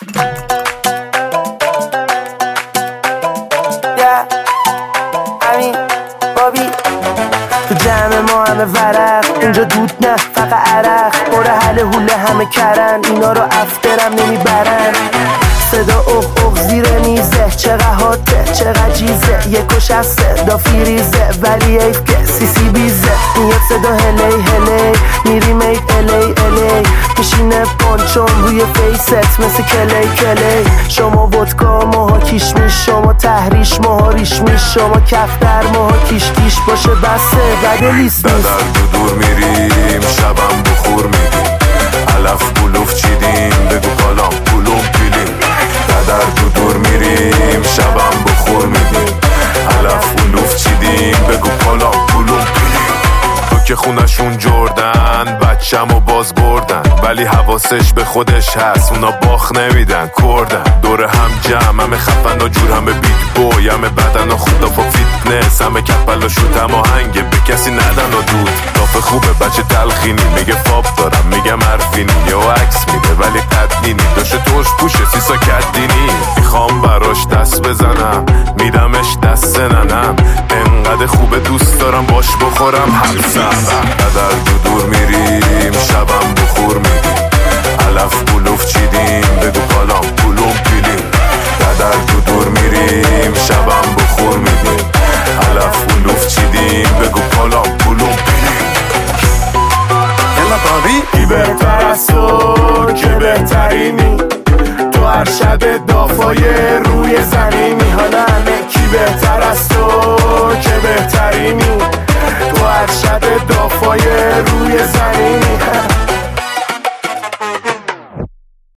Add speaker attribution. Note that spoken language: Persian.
Speaker 1: همین بابی تو جمع ما همه ورق، اینجا دود نه فقط عرق، باره حل حوله همه کرن، اینا رو افترم نمیبرن. صدا اوه زیر میزه، چقدر هاته چقدر جیزه، یک و شسته دا فیریزه ولی ایف که سی بیزه. میاد صدا هلی میریم ایت الی میشینه پانچون روی فیست مثل کلی. شما ودکا ماها کشمیش، شما تحریش ماها ریشمیش، شما کفتر ماها کیش باشه بسته بده لیست نیست.
Speaker 2: در دور میریم شبم بخور میدیم، علف بلوف چیدیم بگو کالام پولوم پیلیم. در دور میریم شبم بخور میدیم، علف بلوف چیدیم بگو کالام پولوم پیلیم. تو که خونشون جردن بچه‌مو باز بردن، ولی حواسش به خودش هست اونا باخ نمیدن کردن. دور هم جمع همه خفن و جور همه بیگ بوی، همه بدن و خدا با فیتنس، همه کپل و شوت هم آهنگه به کسی ندن و دود. رافه خوبه بچه تلخینی میگه فاب دارم میگم حرفینی، یا عکس میده ولی قدینی داشته ترش پوشه سیسا کدینی. میخوام براش دست بزنم میدمش دست ننم، انقدر خوبه دوست دارم باش بخورم حلسم. در دور میریم شبم بخور میدیم، علف بلوف چیدیم بگو کالام پولوم پیلیم. در دور میریم شبم بخور میدیم، علف بلوف چیدیم بگو کالام پولوم پیلیم.
Speaker 3: یلا بابی
Speaker 2: کی بهتر از تو که بهترینی، تو ارشد دافای روی زمینی. حالا همه کی بهتر از تو که بهترینی، تو ارشد دافای روی زمینی.